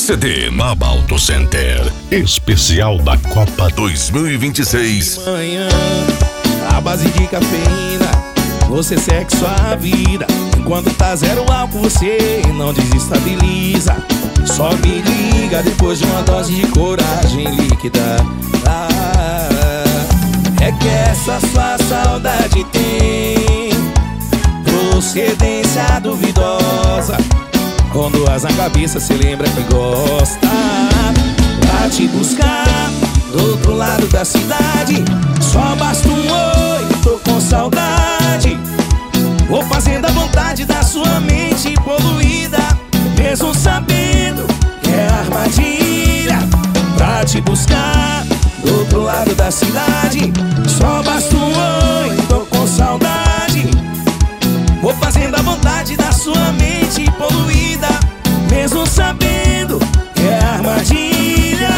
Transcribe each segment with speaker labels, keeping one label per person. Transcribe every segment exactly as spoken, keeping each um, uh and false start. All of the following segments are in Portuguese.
Speaker 1: C D Mab Auto Center. Especial da Copa dois mil e vinte e seis.
Speaker 2: Manhã, a base de cafeína, você segue sua vida. Enquanto tá zero álcool, você não desestabiliza. Só me liga depois de uma dose de coragem líquida. Ah, é que essa sua saudade tem procedência duvidosa. Com duas na cabeça, cê lembra que gosta. Pra te buscar do outro lado da cidade, só basta um oi, tô com saudade. Vou fazendo a vontade da sua mente poluída, mesmo sabendo que é armadilha. Pra te buscar do outro lado da cidade, só basta um oi, tô com saudade. Vou fazendo a vontade da sua mente poluída, mesmo sabendo que é armadilha.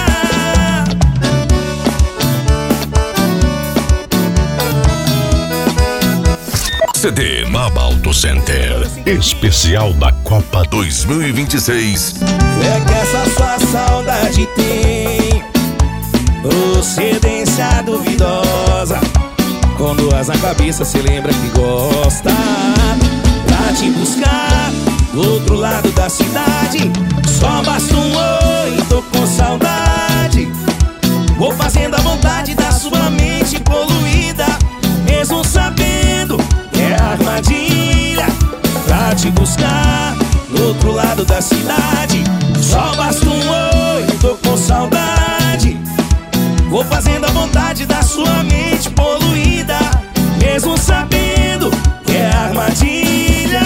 Speaker 1: C D Mab Auto Center. Especial da Copa dois mil e vinte e seis.
Speaker 2: É que essa sua saudade tem procedência duvidosa. Com duas na cabeça, cê lembra que gosta. Pra te buscar do outro lado da cidade, só basta um oi, tô com saudade. Vou fazendo a vontade da sua mente poluída, mesmo sabendo que é armadilha. Pra te buscar do outro lado da cidade, só basta um oi, tô com saudade. Vou fazendo a vontade da sua mente poluída, mesmo sabendo que é armadilha.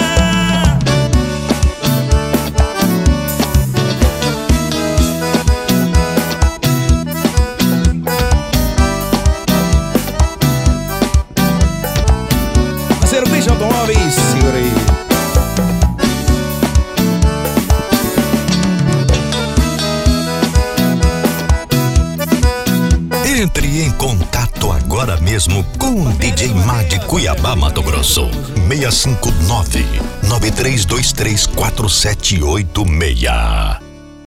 Speaker 2: Parceiro Beijão Automóveis, segura aí.
Speaker 1: Entre em contato agora mesmo com o D J Mad Cuiabá, Mato Grosso. seis cinco nove, nove três dois três, quatro sete oito seis.